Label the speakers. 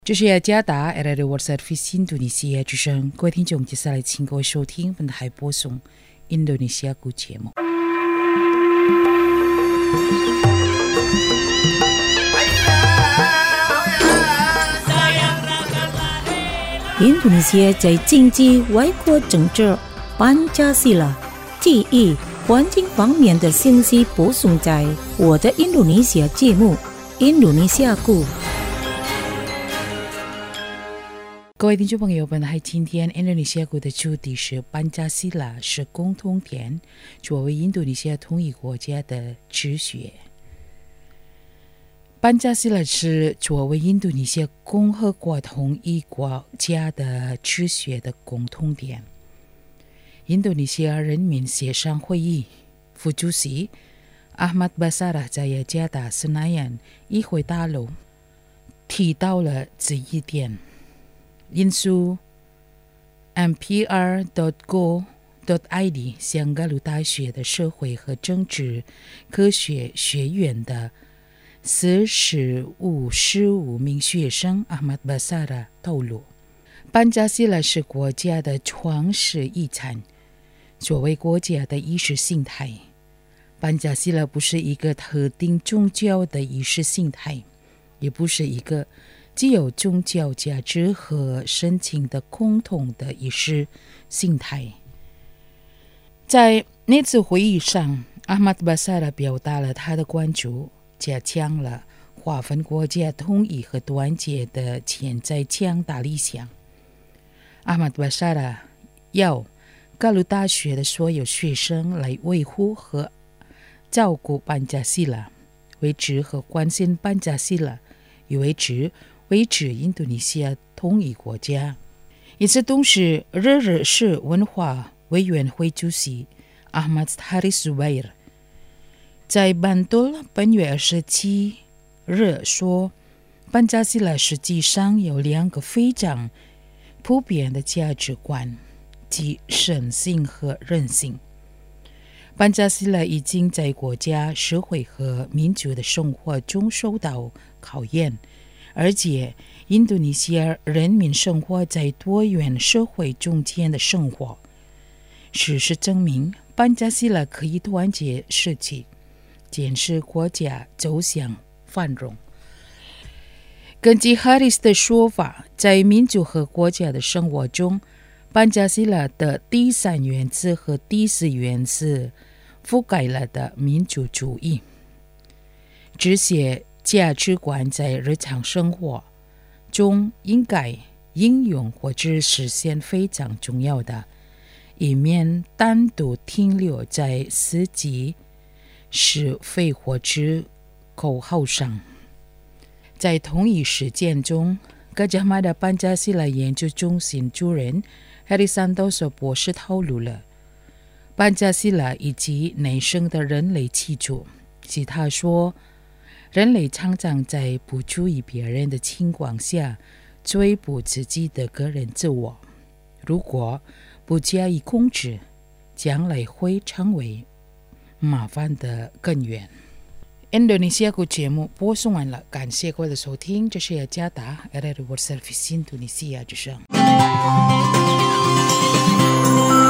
Speaker 1: 这是雅加达 RRD World Service 印度尼西亚之声，各位听众，接下来请各位收听本台播送印度尼西亚语节目。
Speaker 2: 印度尼西亚在经济、外国政治、班加西拉、记忆、环境方面的信息播送在我的印度尼西亚节目《印度尼西亚语》。
Speaker 1: 各位听众朋友，本台今天印度尼西亚语的主题是班加西拉是共同点，作为印度尼西亚统一国家的哲学。班加西拉是作为印度尼西亚共和国统一国家的哲学的共同点。印度尼西亚人民协商会议副主席Ahmad Basarah在雅加达Senayan议会大楼提到了这一点。引述 NPR.go.id 香格鲁大学的社会和政治科学学院的45名学生 Ahmad Basarah 透露，班加西拉是国家的创世遗产，作为国家的意识形态。班加西拉不是一个特定宗教的意识形态，也不是一个既有宗教价值和神情的共同的意识形态。在那次会议上，阿马德巴萨拉表达了他的关注，加强了划分国家统一和团结的潜在强大理想。阿马德巴萨拉要格鲁大学的所有学生来维护和照顾班加西拉，维持和关心班加西拉，以维持印度尼西亚统一国家。与此同时，日市文化委员会主席 Ahmad Haris Zubair 在班多本月27日说，班加西拉实际上有两个非常普遍的价值观，即神性和人性。班加西拉已经在国家、社会和民族的生活中受到考验，而且印度尼西亚人民生活在多元社会中间的生活。事实证明，班加西拉可以团结士气，坚持国家走向繁荣。根据哈里斯的说法，在民族和国家的生活中，班加西拉的第3原则和第4原则覆盖了的民族主义。这些价值观在日常生活中应该应用或者实现非常重要的，以免单独停留在司机是非或者口号上。在同一事件中，格加马的班加西拉研究中心主任哈里桑多索博士透露了班加西拉以及内生的人类基础。其他说，人类常常在不注意别人的情况下追捕自己的个人自我，如果不加以控制，将来会成为麻烦的根源。印度尼西亚语节目播送完了，感谢各位的收听，这是雅加达 RRD World Service 印度尼西亚之声。